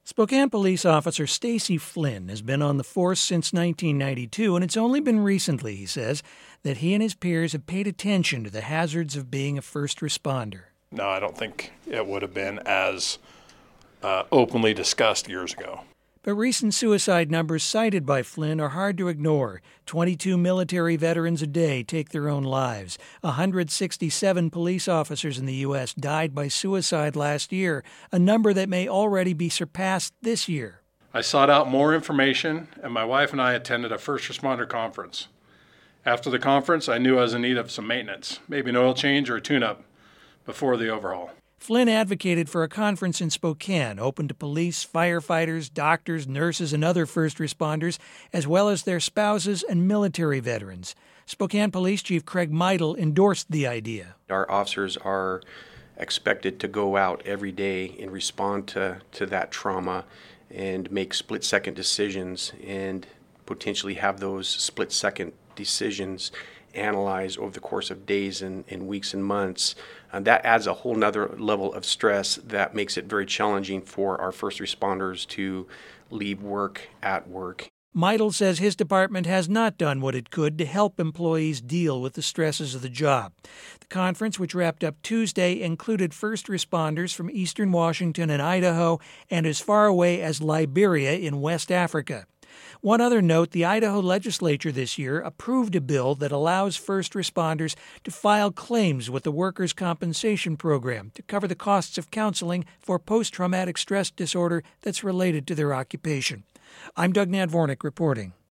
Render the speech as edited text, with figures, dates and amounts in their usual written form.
Spokane police officer Stacy Flynn has been on the force since 1992, and it's only been recently, he says, that he and his peers have paid attention to the hazards of being a first responder. No, I don't think it would have been as openly discussed years ago. But recent suicide numbers cited by Flynn are hard to ignore. 22 military veterans a day take their own lives. 167 police officers in the U.S. died by suicide last year, a number that may already be surpassed this year. I sought out more information, and my wife and I attended a first responder conference. After the conference, I knew I was in need of some maintenance, maybe an oil change or a tune-up before the overhaul. Flynn advocated for a conference in Spokane open to police, firefighters, doctors, nurses, and other first responders, as well as their spouses and military veterans. Spokane Police Chief Craig Meidel endorsed the idea. Our officers are expected to go out every day and respond to that trauma and make split-second decisions and potentially have those split-second decisions analyzed over the course of days and weeks and months. That adds a whole nother level of stress that makes it very challenging for our first responders to leave work at work. Meidel says his department has not done what it could to help employees deal with the stresses of the job. The conference, which wrapped up Tuesday, included first responders from eastern Washington and Idaho and as far away as Liberia in West Africa. One other note, the Idaho legislature this year approved a bill that allows first responders to file claims with the Workers' Compensation Program to cover the costs of counseling for post-traumatic stress disorder that's related to their occupation. I'm Doug Nadvornik reporting.